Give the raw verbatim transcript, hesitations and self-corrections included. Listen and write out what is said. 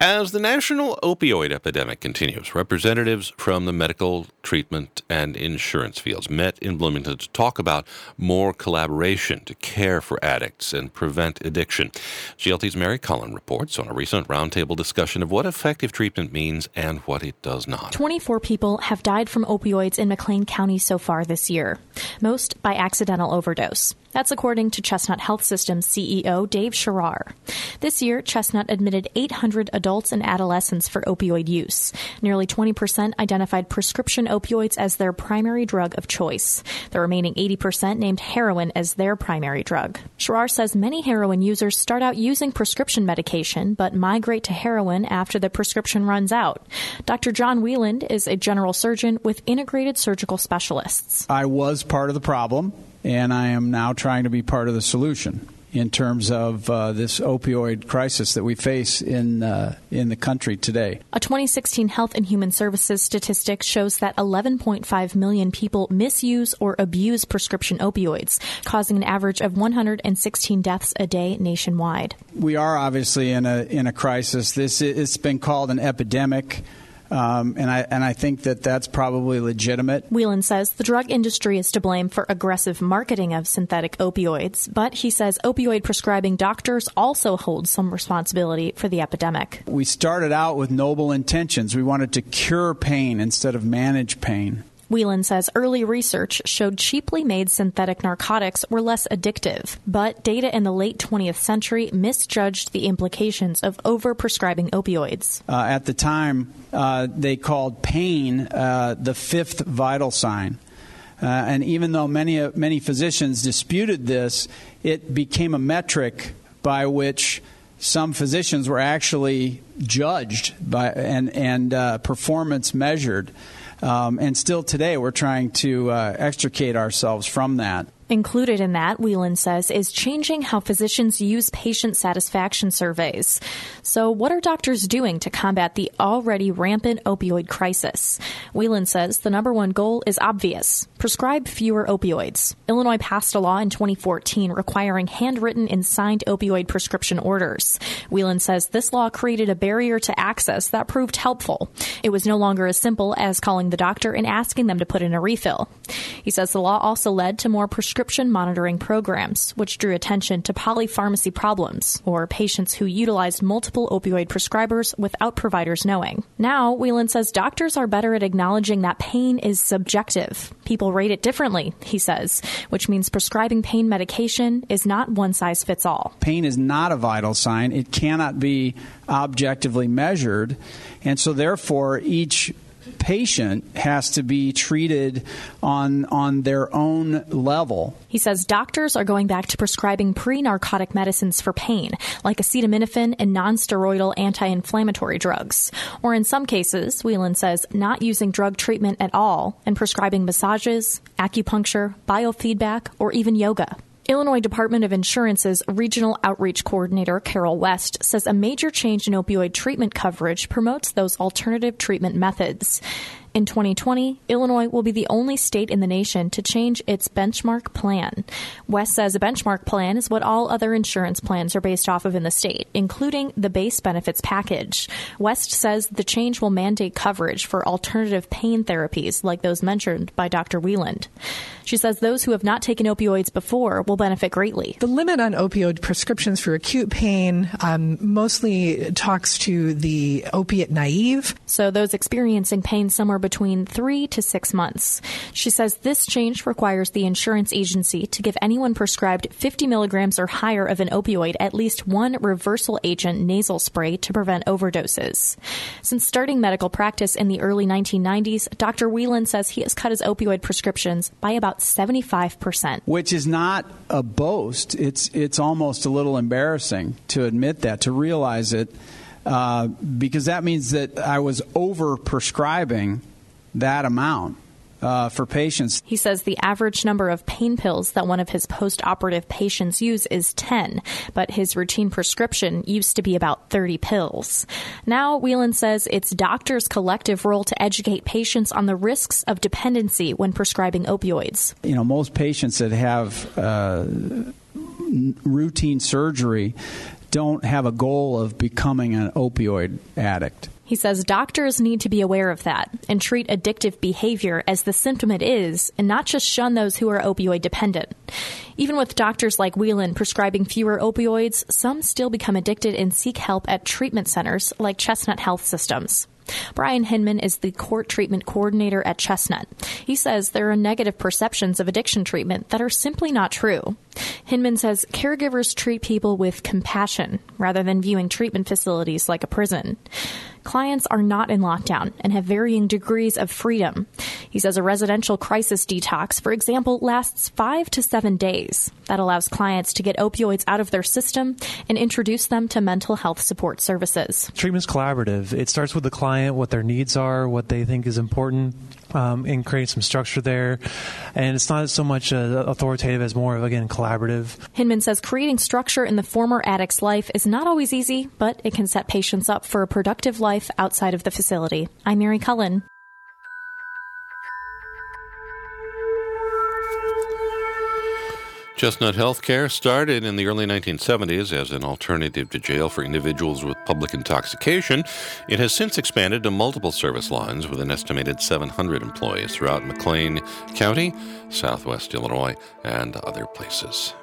As the national opioid epidemic continues, representatives from the medical, treatment, and insurance fields met in Bloomington to talk about more collaboration to care for addicts and prevent addiction. G L T's Mary Cullen reports on a recent roundtable discussion of what effective treatment means and what it does not. twenty-four people have died from opioids in McLean County so far this year, most by accidental overdose. That's according to Chestnut Health System C E O Dave Sherrar. This year, Chestnut admitted eight hundred adults and adolescents for opioid use. Nearly twenty percent identified prescription opioids as their primary drug of choice. The remaining eighty percent named heroin as their primary drug. Sherrar says many heroin users start out using prescription medication, but migrate to heroin after the prescription runs out. Doctor John Wieland is a general surgeon with Integrated Surgical Specialists. I was part of the problem, and I am now trying to be part of the solution in terms of uh, this opioid crisis that we face in uh, in the country today. A twenty sixteen Health and Human Services statistic shows that eleven point five million people misuse or abuse prescription opioids, causing an average of one hundred sixteen deaths a day nationwide. We are obviously in a in a crisis. This it's been called an epidemic. Um, and I and I think that that's probably legitimate. Wieland says the drug industry is to blame for aggressive marketing of synthetic opioids, but he says opioid prescribing doctors also hold some responsibility for the epidemic. We started out with noble intentions. We wanted to cure pain instead of manage pain. Wieland says early research showed cheaply made synthetic narcotics were less addictive, but data in the late twentieth century misjudged the implications of overprescribing opioids. Uh, at the time, uh, they called pain uh, the fifth vital sign. Uh, and even though many, uh, many physicians disputed this, it became a metric by which some physicians were actually judged by and, and uh, performance measured. Um, and still today, we're trying to uh, extricate ourselves from that. Included in that, Wieland says, is changing how physicians use patient satisfaction surveys. So what are doctors doing to combat the already rampant opioid crisis? Wieland says the number one goal is obvious: prescribe fewer opioids. Illinois passed a law in twenty fourteen requiring handwritten and signed opioid prescription orders. Wieland says this law created a barrier to access that proved helpful. It was no longer as simple as calling the doctor and asking them to put in a refill. He says the law also led to more prescription monitoring programs, which drew attention to polypharmacy problems, or patients who utilized multiple opioid prescribers without providers knowing. Now, Wieland says doctors are better at acknowledging that pain is subjective. People rate it differently, he says, which means prescribing pain medication is not one size fits all. Pain is not a vital sign. It cannot be objectively measured. And so therefore, each patient has to be treated on on their own level. He says doctors are going back to prescribing pre-narcotic medicines for pain, like acetaminophen and non-steroidal anti-inflammatory drugs. Or in some cases, Wieland says, not using drug treatment at all and prescribing massages, acupuncture, biofeedback, or even yoga. Illinois Department of Insurance's Regional Outreach Coordinator, Carol West, says a major change in opioid treatment coverage promotes those alternative treatment methods. In twenty twenty, Illinois will be the only state in the nation to change its benchmark plan. West says a benchmark plan is what all other insurance plans are based off of in the state, including the base benefits package. West says the change will mandate coverage for alternative pain therapies like those mentioned by Doctor Wieland. She says those who have not taken opioids before will benefit greatly. The limit on opioid prescriptions for acute pain um, mostly talks to the opiate naive. So those experiencing pain somewhere between three to six months. She says this change requires the insurance agency to give anyone prescribed fifty milligrams or higher of an opioid at least one reversal agent nasal spray to prevent overdoses. Since starting medical practice in the early nineteen nineties, Doctor Wieland says he has cut his opioid prescriptions by about seventy-five percent. Which is not a boast. It's, it's almost a little embarrassing to admit that, to realize it, uh, because that means that I was over-prescribing that amount uh, for patients. He says the average number of pain pills that one of his post-operative patients use is ten, but his routine prescription used to be about thirty pills. Now, Wieland says it's doctors' collective role to educate patients on the risks of dependency when prescribing opioids. You know, most patients that have uh, routine surgery don't have a goal of becoming an opioid addict. He says doctors need to be aware of that and treat addictive behavior as the symptom it is and not just shun those who are opioid dependent. Even with doctors like Whelan prescribing fewer opioids, some still become addicted and seek help at treatment centers like Chestnut Health Systems. Brian Hinman is the court treatment coordinator at Chestnut. He says there are negative perceptions of addiction treatment that are simply not true. Hinman says caregivers treat people with compassion rather than viewing treatment facilities like a prison. Clients are not in lockdown and have varying degrees of freedom. He says a residential crisis detox, for example, lasts five to seven days. That allows clients to get opioids out of their system and introduce them to mental health support services. Treatment's collaborative. It starts with the client, what their needs are, what they think is important, um, and create some structure there. And it's not so much uh, authoritative as more of, again, collaborative. Hinman says creating structure in the former addict's life is not always easy, but it can set patients up for a productive life outside of the facility. I'm Mary Cullen. Chestnut Healthcare started in the early nineteen seventies as an alternative to jail for individuals with public intoxication. It has since expanded to multiple service lines with an estimated seven hundred employees throughout McLean County, Southwest Illinois, and other places.